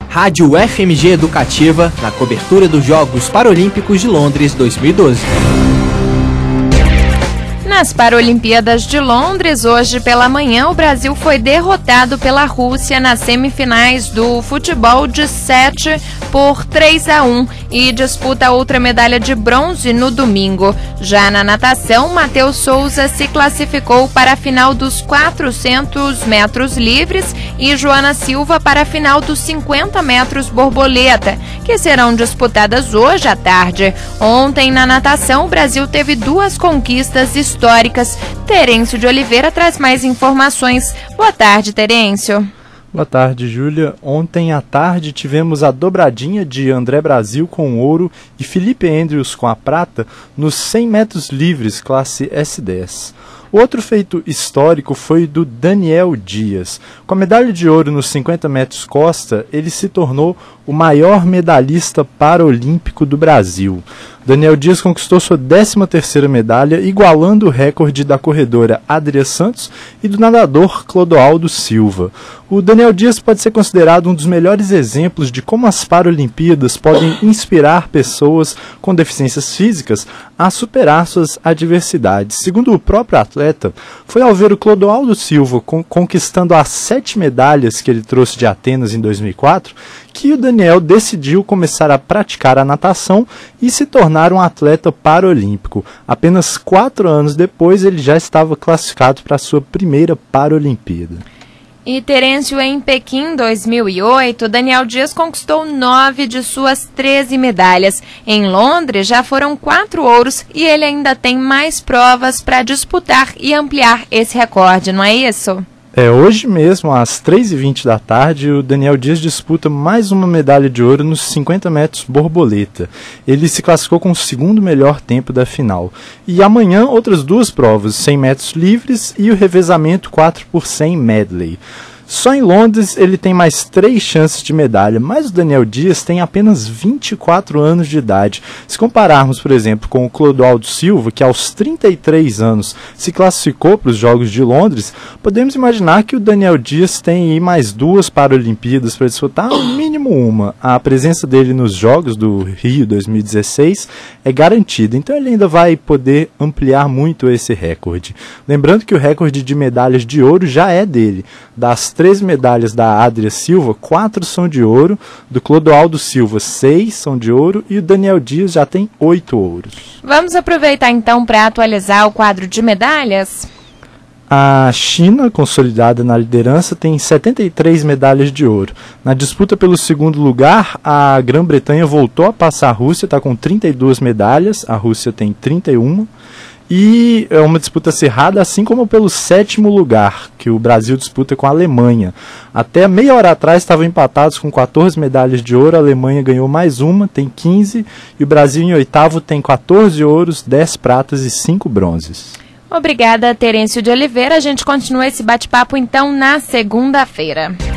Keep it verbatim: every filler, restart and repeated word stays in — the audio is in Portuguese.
Rádio F M G Educativa, na cobertura dos Jogos Paralímpicos de Londres dois mil e doze. Nas Paralimpíadas de Londres, hoje pela manhã, o Brasil foi derrotado pela Rússia nas semifinais do futebol de sete por três a um e disputa outra medalha de bronze no domingo. Já na natação, Matheus Souza se classificou para a final dos quatrocentos metros livres e Joana Silva para a final dos cinquenta metros borboleta, que serão disputadas hoje à tarde. Ontem, na natação, o Brasil teve duas conquistas históricas. Terêncio de Oliveira traz mais informações. Boa tarde, Terêncio. Boa tarde, Júlia. Ontem à tarde tivemos a dobradinha de André Brasil com o ouro e Felipe Andrews com a prata nos cem metros livres, classe S dez. O outro feito histórico foi do Daniel Dias. Com a medalha de ouro nos cinquenta metros costa, ele se tornou o maior medalhista paralímpico do Brasil. Daniel Dias conquistou sua décima terceira medalha, igualando o recorde da corredora Adria Santos e do nadador Clodoaldo Silva. O Daniel Dias pode ser considerado um dos melhores exemplos de como as Paralimpíadas podem inspirar pessoas com deficiências físicas a superar suas adversidades. Segundo o próprio atleta, foi ao ver o Clodoaldo Silva con- conquistando as sete medalhas que ele trouxe de Atenas em dois mil e quatro que o Daniel decidiu começar a praticar a natação e se tornar um atleta paralímpico. Apenas quatro anos depois, ele já estava classificado para a sua primeira Paralimpíada. E Terêncio, em Pequim dois mil e oito, Daniel Dias conquistou nove de suas treze medalhas. Em Londres já foram quatro ouros e ele ainda tem mais provas para disputar e ampliar esse recorde, não é isso? É, hoje mesmo, às três e vinte da tarde, o Daniel Dias disputa mais uma medalha de ouro nos cinquenta metros borboleta. Ele se classificou com o segundo melhor tempo da final. E amanhã, outras duas provas, cem metros livres e o revezamento quatro por cem medley. Só em Londres ele tem mais três chances de medalha, mas o Daniel Dias tem apenas vinte e quatro anos de idade. Se compararmos, por exemplo, com o Clodoaldo Silva, que aos trinta e três anos se classificou para os Jogos de Londres, podemos imaginar que o Daniel Dias tem aí mais duas Paralimpíadas para disputar, no mínimo uma. A presença dele nos Jogos do Rio dois mil e dezesseis é garantida, então ele ainda vai poder ampliar muito esse recorde. Lembrando que o recorde de medalhas de ouro já é dele. Das três medalhas da Adria Silva, quatro são de ouro, do Clodoaldo Silva, seis são de ouro e o Daniel Dias já tem oito ouros. Vamos aproveitar então para atualizar o quadro de medalhas? A China, consolidada na liderança, tem setenta e três medalhas de ouro. Na disputa pelo segundo lugar, a Grã-Bretanha voltou a passar a Rússia, está com trinta e duas medalhas, a Rússia tem trinta e uma. E é uma disputa acirrada, assim como pelo sétimo lugar, que o Brasil disputa com a Alemanha. Até meia hora atrás estavam empatados com quatorze medalhas de ouro, a Alemanha ganhou mais uma, tem quinze, e o Brasil em oitavo tem quatorze ouros, dez pratas e cinco bronzes. Obrigada, Terêncio de Oliveira. A gente continua esse bate-papo então na segunda-feira.